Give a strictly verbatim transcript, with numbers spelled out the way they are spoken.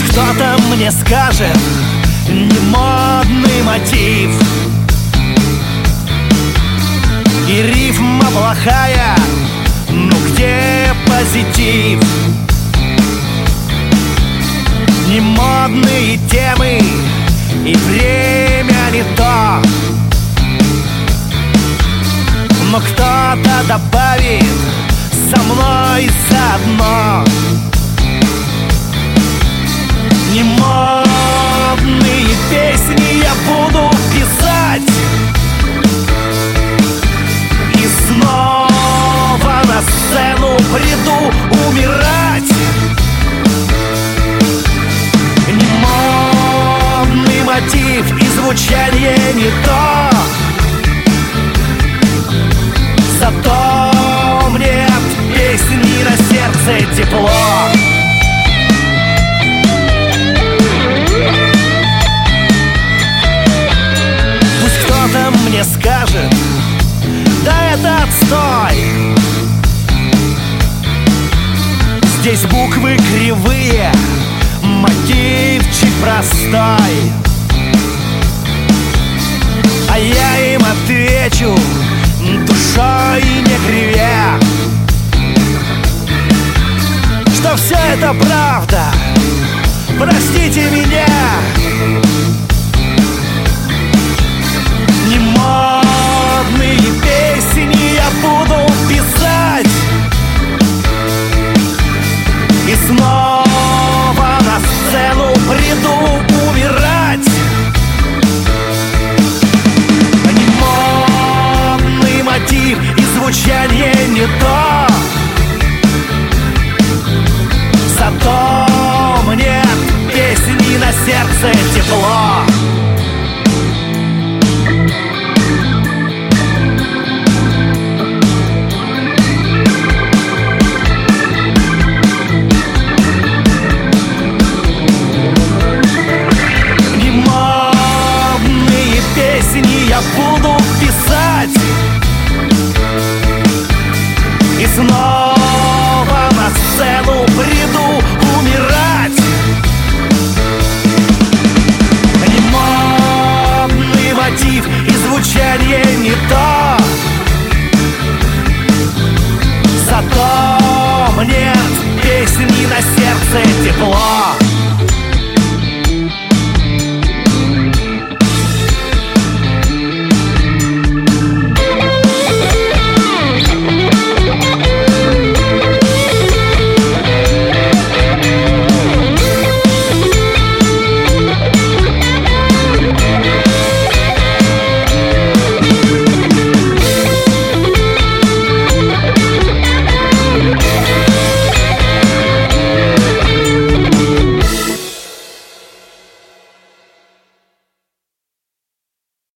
кто-то мне скажет, не модный мотив, и рифма плохая, ну где позитив? Не модные темы и время не то, но кто-то добавит со мной заодно. Не модные песни я буду писать и снова на сцену приду умирать. Не модный мотив и звучание не то, зато мне от песни на сердце тепло. Мне скажет, да это отстой, здесь буквы кривые, мотивчик простой. А я им отвечу, душой не кривя, что все это правда, простите меня. Не модные песни я буду писать и снова на сцену приду умирать. Не модный мотив и звучание не то, зато мне от песни на сердце тепло.